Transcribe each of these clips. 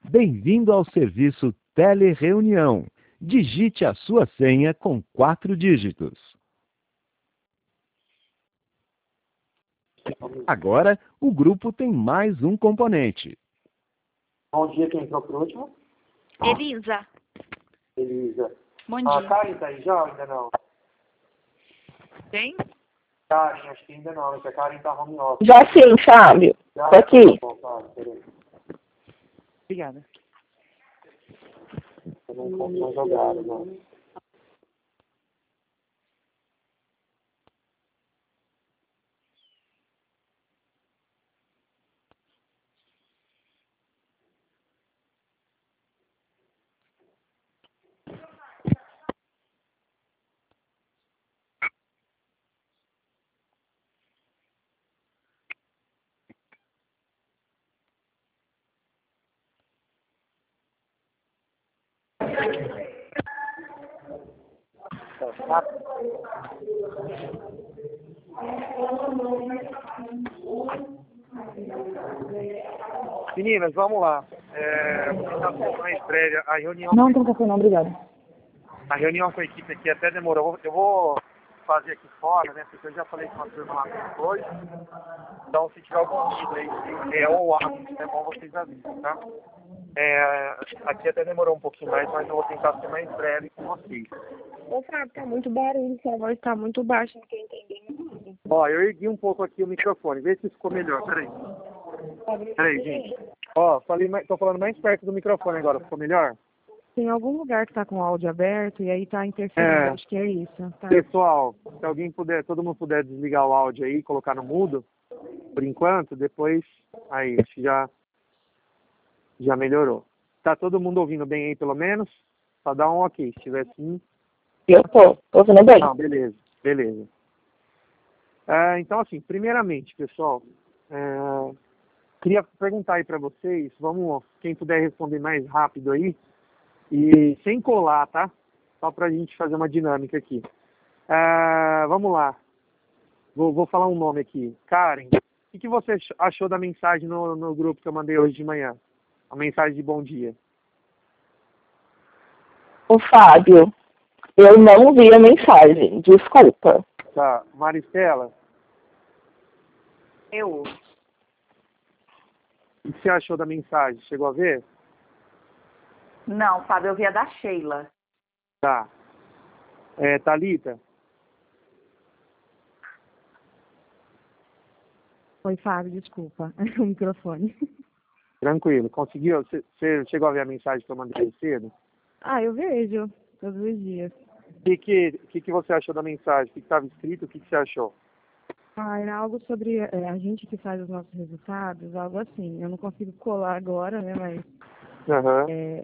Bem-vindo ao serviço Telereunião. Digite a sua senha com 4 dígitos. Agora, o grupo tem mais um componente. Bom dia, quem entrou por último? Elisa. Elisa. Bom A dia. Karen tá aí já ou ainda não? Quem? Karen, acho que ainda não, porque a Karen tá home office. Já sim, Fábio. Já? Tô aqui. Tá bom, tá, peraí. Obrigada. Eu não conto mais jogada, não. Meninas, vamos lá. Mais breve, a reunião. Não tem café não, obrigada. A reunião com a equipe aqui até demorou. Eu vou fazer aqui fora, né? Porque eu já falei com a turma lá depois. Então, se tiver algum vídeo aí, se é ou áudio, é bom vocês avisem, tá? Aqui até demorou um pouquinho mais, mas eu vou tentar ser mais breve com vocês. Ô, Fábio, tá muito barulho, sua voz tá muito baixa, não tô entendendo. Ó, eu ergui um pouco aqui o microfone, vê se ficou melhor, peraí. Peraí, gente. Ó, tô falando mais perto do microfone agora, ficou melhor? Tem algum lugar que tá com o áudio aberto e aí tá interferindo, acho que é isso. Tá. Pessoal, se alguém puder, todo mundo puder desligar o áudio aí e colocar no mudo, por enquanto, depois, aí, acho que já melhorou. Tá todo mundo ouvindo bem aí, pelo menos? Só dá um ok, se tiver sim. Eu tô ouvindo bem. Não, beleza. Então, assim, primeiramente, pessoal, queria perguntar aí para vocês, quem puder responder mais rápido aí, e sem colar, tá? Só pra gente fazer uma dinâmica aqui. Vamos lá. Vou falar um nome aqui. Karen, o que você achou da mensagem no grupo que eu mandei hoje de manhã? A mensagem de bom dia. Ô, Fábio, eu não vi a mensagem, desculpa. Tá. Maristela, Eu. o que você achou da mensagem? Chegou a ver? Não, Fábio, eu vi a da Sheila. Tá. Thalita? Oi, Fábio, desculpa. O microfone. Tranquilo. Conseguiu? Você chegou a ver a mensagem que eu mandei cedo? Ah, eu vejo todos os dias. O que você achou da mensagem? O que estava escrito? O que você achou? Ah, era algo sobre a gente que faz os nossos resultados, algo assim. Eu não consigo colar agora, né, mas Aham.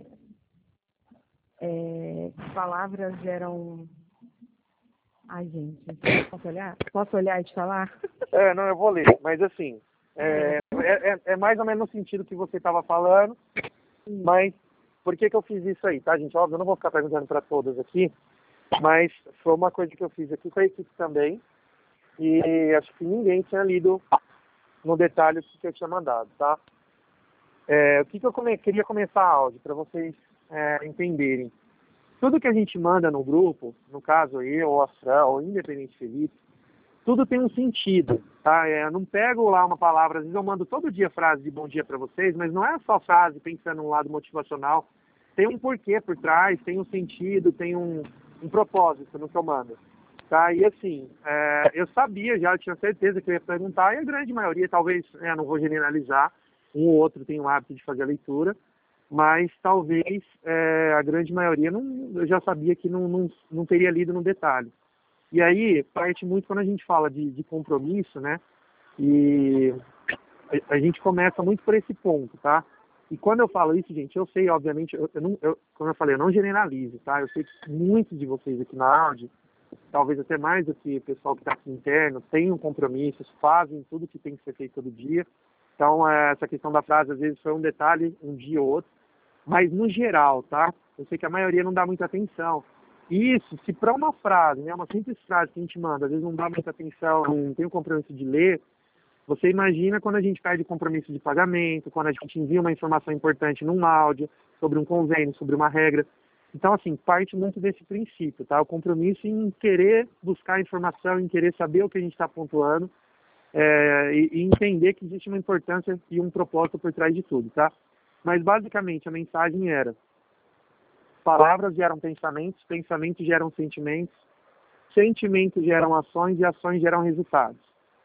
palavras geram... Ai, gente, posso olhar? Posso olhar e te falar? Não, eu vou ler. Mas assim, é mais ou menos no sentido que você estava falando, mas por que eu fiz isso aí, tá, gente? Óbvio, eu não vou ficar perguntando para todas aqui, mas foi uma coisa que eu fiz aqui com a equipe também, e acho que ninguém tinha lido no detalhe o que eu tinha mandado, tá? O que eu queria começar a áudio, para vocês entenderem. Tudo que a gente manda no grupo, no caso eu, o Astral, ou Independente Felipe, tudo tem um sentido, tá? Eu não pego lá uma palavra, às vezes eu mando todo dia frase de bom dia para vocês, mas não é só frase pensando no lado motivacional. Tem um porquê por trás, tem um sentido, tem um propósito no que eu mando, tá? E assim, eu sabia já, eu tinha certeza que eu ia perguntar, e a grande maioria, talvez, não vou generalizar, um ou outro tem o hábito de fazer a leitura, mas talvez a grande maioria eu já sabia que não teria lido no detalhe. E aí, parte muito quando a gente fala de compromisso, né? E a gente começa muito por esse ponto, tá? E quando eu falo isso, gente, eu sei, obviamente, como eu falei, eu não generalizo, tá? Eu sei que muitos de vocês aqui na áudio, talvez até mais do que o pessoal que está aqui interno, têm um compromisso, fazem tudo que tem que ser feito todo dia. Então, essa questão da frase, às vezes, foi um detalhe, um dia ou outro. Mas, no geral, tá? Eu sei que a maioria não dá muita atenção. Isso, se para uma frase, né, uma simples frase que a gente manda, às vezes não dá muita atenção, não tem o compromisso de ler, Você imagina quando a gente perde compromisso de pagamento, quando a gente envia uma informação importante num áudio, sobre um convênio, sobre uma regra. Então, assim, parte muito desse princípio, tá? O compromisso em querer buscar informação, em querer saber o que a gente está pontuando, e entender que existe uma importância e um propósito por trás de tudo, tá? Mas, basicamente, a mensagem era: palavras geram pensamentos, pensamentos geram sentimentos, sentimentos geram ações e ações geram resultados.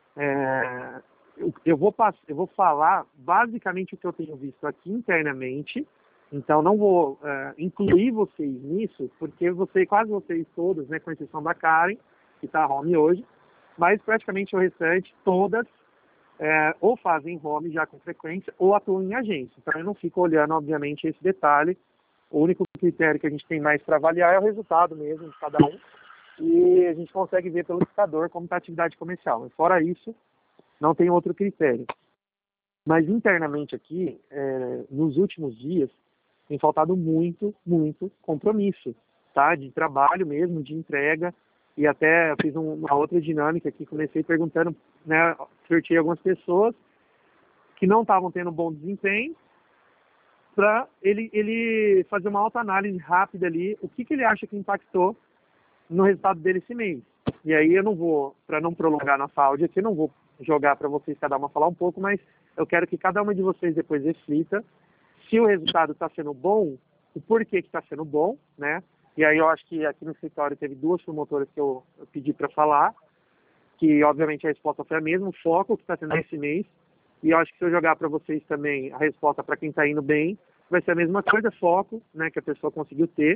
Eu vou falar basicamente o que eu tenho visto aqui internamente, então não vou incluir vocês nisso, porque quase vocês todos, né, com exceção da Karen, que está home hoje, mas praticamente o restante, todas, ou fazem home já com frequência, ou atuam em agência. Então eu não fico olhando, obviamente, esse detalhe. O único critério que a gente tem mais para avaliar é o resultado mesmo de cada um, e a gente consegue ver pelo indicador como está a atividade comercial. Mas fora isso, não tem outro critério. Mas internamente aqui, nos últimos dias, tem faltado muito, muito compromisso, tá? De trabalho mesmo, de entrega, e até fiz uma outra dinâmica aqui, comecei perguntando, né, sorteei algumas pessoas que não estavam tendo bom desempenho, para ele fazer uma autoanálise rápida ali, o que ele acha que impactou no resultado dele esse mês. E aí eu não vou, para não prolongar nossa áudio aqui, eu não vou jogar para vocês cada uma falar um pouco, mas eu quero que cada uma de vocês depois reflita se o resultado está sendo bom, o porquê que está sendo bom, né? E aí eu acho que aqui no escritório teve duas promotoras que eu pedi para falar, que obviamente a resposta foi a mesma, o foco que está tendo esse mês. E eu acho que se eu jogar para vocês também a resposta para quem está indo bem, vai ser a mesma coisa, foco, né, que a pessoa conseguiu ter.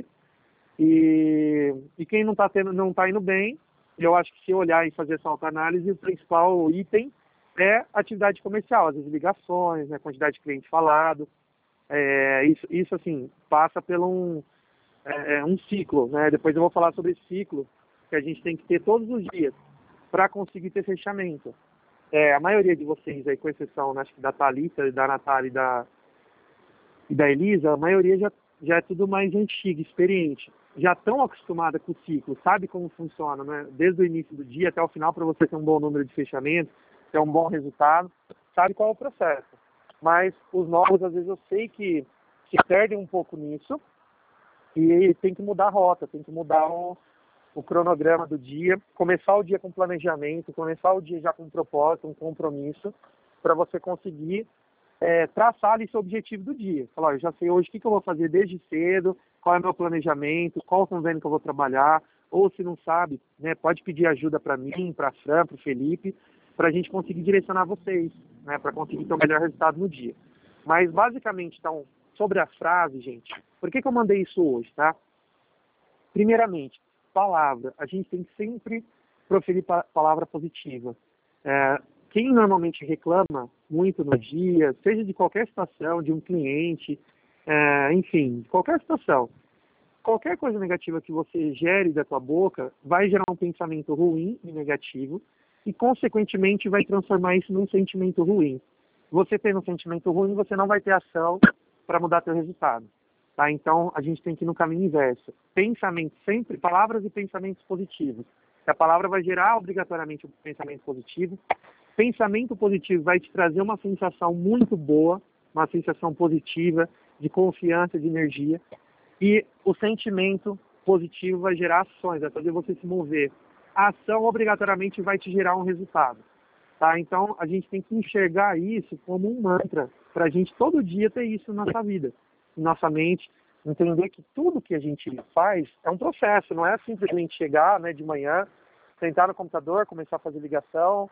E quem não está indo bem, eu acho que se olhar e fazer essa autoanálise, o principal item é atividade comercial, as ligações, né, quantidade de cliente falado. Isso assim, passa pelo um ciclo, né? Depois eu vou falar sobre esse ciclo que a gente tem que ter todos os dias para conseguir ter fechamento. A maioria de vocês, aí, com exceção, acho que da Thalita, da Natália e da Elisa, a maioria já é tudo mais antiga, experiente. Já estão acostumada com o ciclo, sabe como funciona, né? Desde o início do dia até o final, para você ter um bom número de fechamentos, ter um bom resultado, sabe qual é o processo. Mas os novos, às vezes, eu sei que se perdem um pouco nisso e tem que mudar a rota, tem que mudar o cronograma do dia, começar o dia com planejamento, começar o dia já com um propósito, um compromisso, para você conseguir traçar ali seu objetivo do dia. Falar, eu já sei hoje o que eu vou fazer desde cedo, qual é o meu planejamento, qual o convênio que eu vou trabalhar, ou se não sabe, né, pode pedir ajuda para mim, para a Fran, para o Felipe, para a gente conseguir direcionar vocês, né, para conseguir ter o melhor resultado no dia. Mas basicamente, então, sobre a frase, gente, por que eu mandei isso hoje, tá? Primeiramente, palavra. A gente tem que sempre proferir palavra positiva. Quem normalmente reclama muito no dia, seja de qualquer situação, de um cliente, enfim, de qualquer situação, qualquer coisa negativa que você gere da tua boca vai gerar um pensamento ruim e negativo e, consequentemente, vai transformar isso num sentimento ruim. Você tendo um sentimento ruim, você não vai ter ação para mudar seu resultado. Tá? Então, a gente tem que ir no caminho inverso. Pensamento sempre, palavras e pensamentos positivos. A palavra vai gerar obrigatoriamente um pensamento positivo. Pensamento positivo vai te trazer uma sensação muito boa, uma sensação positiva, de confiança, de energia. E o sentimento positivo vai gerar ações, vai fazer você se mover. A ação obrigatoriamente vai te gerar um resultado. Tá? Então, a gente tem que enxergar isso como um mantra, para a gente todo dia ter isso na nossa vida, em nossa mente, entender que tudo que a gente faz é um processo, não é simplesmente chegar, né, de manhã, sentar no computador, começar a fazer ligação,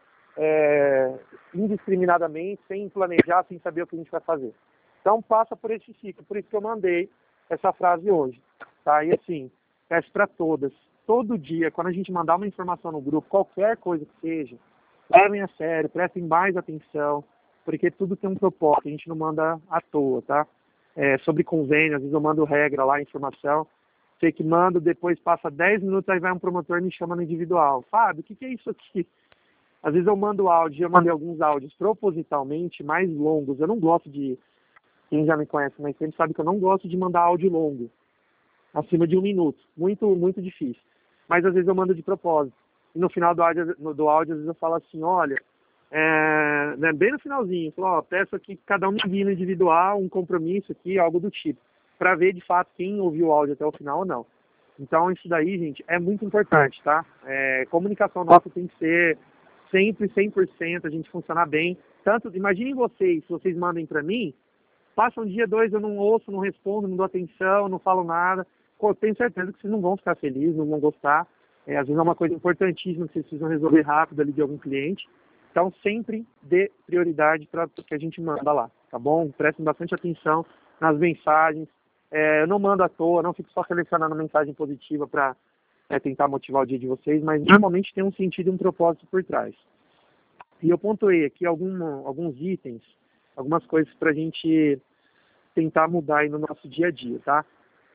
indiscriminadamente, sem planejar, sem saber o que a gente vai fazer. Então, passa por esse ciclo, por isso que eu mandei essa frase hoje. Tá? E assim, peço para todas, todo dia, quando a gente mandar uma informação no grupo, qualquer coisa que seja, levem a sério, prestem mais atenção, porque tudo tem um propósito, a gente não manda à toa, tá? Sobre convênio, às vezes eu mando regra lá, informação, sei que mando, depois passa 10 minutos, aí vai um promotor e me chama no individual. Fábio, o que é isso aqui? Às vezes eu mando áudio, já mandei alguns áudios propositalmente mais longos, eu não gosto de, quem já me conhece mais tempo sabe que eu não gosto de mandar áudio longo, acima de 1 minuto, muito, muito difícil. Mas às vezes eu mando de propósito. E no final do áudio às vezes eu falo assim, olha, né, bem no finalzinho, falou, ó, peço aqui que cada um me envie no individual, um compromisso aqui, algo do tipo, para ver de fato quem ouviu o áudio até o final ou não. Então isso daí, gente, é muito importante, tá? Comunicação nossa tem que ser sempre 100%, a gente funcionar bem. Tanto, imaginem vocês, se vocês mandem para mim, passa um dia, dois, eu não ouço, não respondo, não dou atenção, não falo nada. Eu tenho certeza que vocês não vão ficar felizes, não vão gostar. Às vezes é uma coisa importantíssima que vocês precisam resolver rápido ali de algum cliente. Então, sempre dê prioridade para o que a gente manda lá, tá bom? Prestem bastante atenção nas mensagens. Eu não mando à toa, não fico só selecionando mensagem positiva para tentar motivar o dia de vocês, mas normalmente tem um sentido e um propósito por trás. E eu pontuei aqui alguns itens, algumas coisas para a gente tentar mudar aí no nosso dia a dia, tá?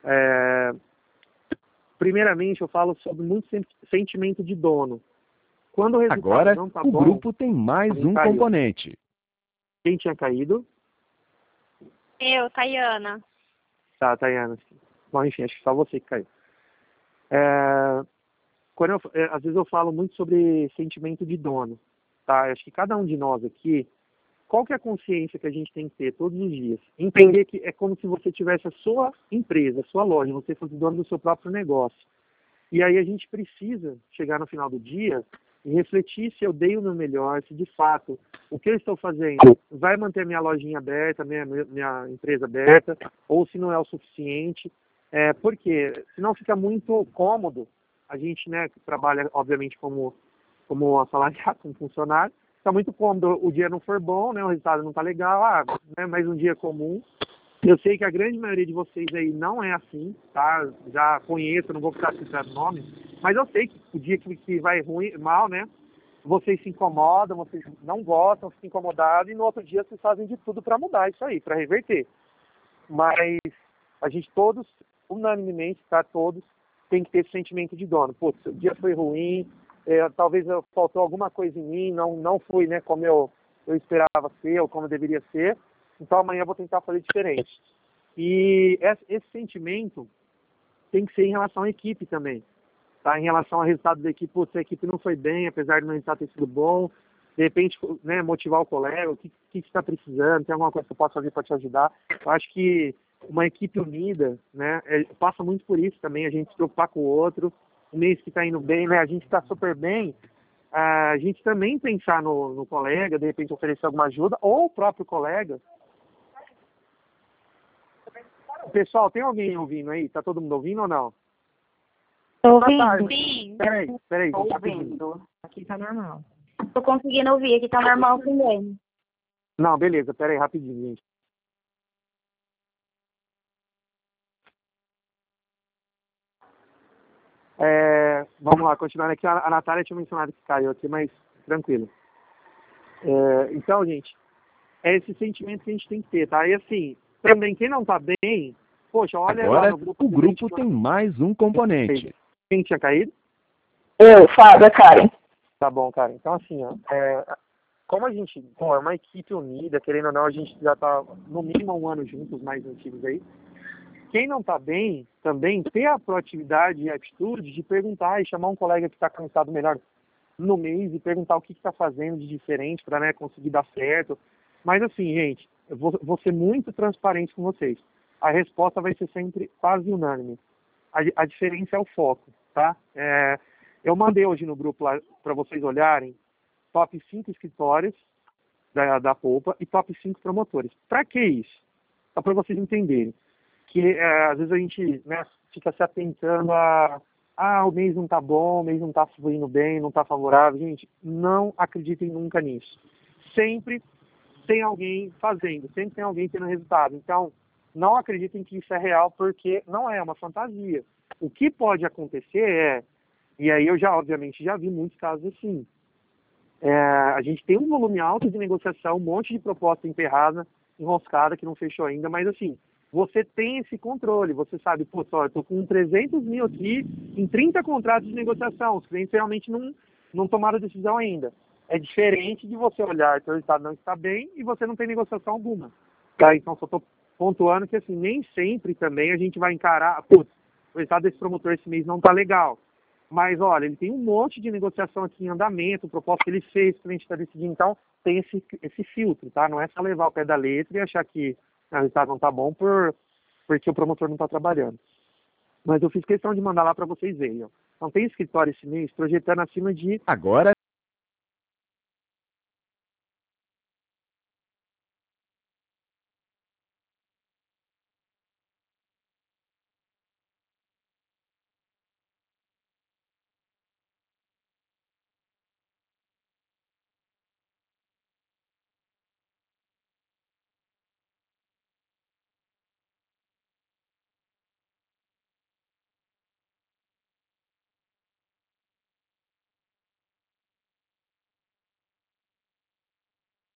Primeiramente, eu falo sobre muito sentimento de dono. Quando o resultado Agora, não tá o bom, grupo tem mais um caiu. componente. Quem tinha caído? Eu, Tayana. Tá, Tayana. Bom, enfim, acho que só você que caiu. Às vezes eu falo muito sobre sentimento de dono, tá? Acho que cada um de nós aqui, qual que é a consciência que a gente tem que ter todos os dias? Entender que é como se você tivesse a sua empresa, a sua loja, você fosse dono do seu próprio negócio. E aí a gente precisa chegar no final do dia e refletir se eu dei o meu melhor, se de fato o que eu estou fazendo vai manter a minha lojinha aberta, minha empresa aberta, ou se não é o suficiente. Porque senão fica muito cômodo. A gente, né, que trabalha, obviamente, como assalariado, como funcionário, fica muito cômodo. O dia não for bom, né, o resultado não está legal, né, mais um dia comum. Eu sei que a grande maioria de vocês aí não é assim, tá? Já conheço, não vou ficar citando nome, mas eu sei que o dia que vai mal, né? Vocês se incomodam, vocês não gostam, ficam incomodados, e no outro dia vocês fazem de tudo para mudar isso aí, para reverter. Mas a gente todos, unanimemente, tá? Todos, tem que ter esse sentimento de dono. Putz, o dia foi ruim, talvez faltou alguma coisa em mim, não fui, né, como eu esperava ser, ou como eu deveria ser. Então amanhã eu vou tentar fazer diferente. E esse sentimento tem que ser em relação à equipe também. Tá? Em relação ao resultado da equipe, se a equipe não foi bem, apesar de não estar ter sido bom, de repente, né, motivar o colega, o que está precisando, tem alguma coisa que eu posso fazer para te ajudar. Eu acho que uma equipe unida, né, passa muito por isso também, a gente se preocupar com o outro, o mês que está indo bem, né, a gente está super bem, a gente também pensar no colega, de repente oferecer alguma ajuda, ou o próprio colega. Pessoal, tem alguém ouvindo aí? Tá todo mundo ouvindo ou não? Tô ouvindo. Sim. Peraí. Tô Rapidinho. ouvindo. Aqui tá normal. Tô conseguindo ouvir, aqui tá normal também. Não, beleza, peraí, rapidinho, gente. Vamos lá, continuando aqui. A Natália tinha mencionado que caiu aqui, mas tranquilo. Então, gente, é esse sentimento que a gente tem que ter, tá? E assim, também quem não tá bem, poxa, olha lá Agora, no grupo. o grupo tem mais um componente. Quem tinha caído? Eu, Fábio, Karen. Tá bom, cara. Então, assim, ó, como a gente é uma equipe unida, querendo ou não, a gente já tá no mínimo 1 ano juntos, mais antigos aí. Quem não tá bem, também ter a proatividade e a atitude de perguntar e chamar um colega que está com resultado melhor no mês e perguntar o que está fazendo de diferente para, né, conseguir dar certo. Mas assim, gente, eu vou ser muito transparente com vocês. A resposta vai ser sempre quase unânime. A diferença é o foco, tá? Eu mandei hoje no grupo lá para vocês olharem top 5 escritórios da Polpa e top 5 promotores. Para que isso? Só para vocês entenderem. Que às vezes a gente, né, fica se atentando o mês não tá bom, o mês não tá fluindo bem, não tá favorável. Gente, não acreditem nunca nisso. Sempre tem alguém fazendo, sempre tem alguém tendo resultado. Então, não acreditem que isso é real, porque não é uma fantasia. O que pode acontecer e aí eu obviamente já vi muitos casos assim. A gente tem um volume alto de negociação, um monte de proposta emperrada, enroscada, que não fechou ainda, mas assim, você tem esse controle, você sabe, pô, só, eu tô com 300 mil aqui em 30 contratos de negociação, os clientes realmente não tomaram decisão ainda. É diferente de você olhar que o resultado não está bem e você não tem negociação alguma. Tá? Então, só estou pontuando que nem sempre também a gente vai encarar, putz, o resultado desse promotor esse mês não está legal. Mas, olha, ele tem um monte de negociação aqui em andamento, proposta que ele fez, o cliente está decidindo, então tem esse filtro, tá? Não é só levar o pé da letra e achar que o resultado não está bom porque o promotor não está trabalhando. Mas eu fiz questão de mandar lá para vocês verem, ó. Então tem escritório esse mês projetando acima de Agora